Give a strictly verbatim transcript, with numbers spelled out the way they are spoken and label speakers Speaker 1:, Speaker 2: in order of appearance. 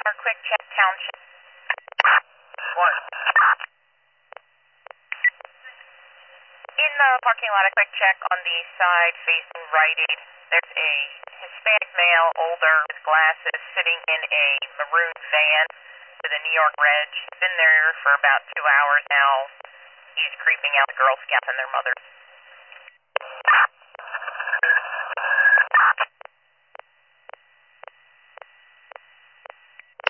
Speaker 1: Our Quick Check Township.
Speaker 2: What?
Speaker 1: In the parking lot, a quick check on the side facing Rite Aid. There's a Hispanic male, older, with glasses, sitting in a maroon van with a New York Reg. He's been there for about two hours now. He's creeping out the Girl Scouts and their mothers.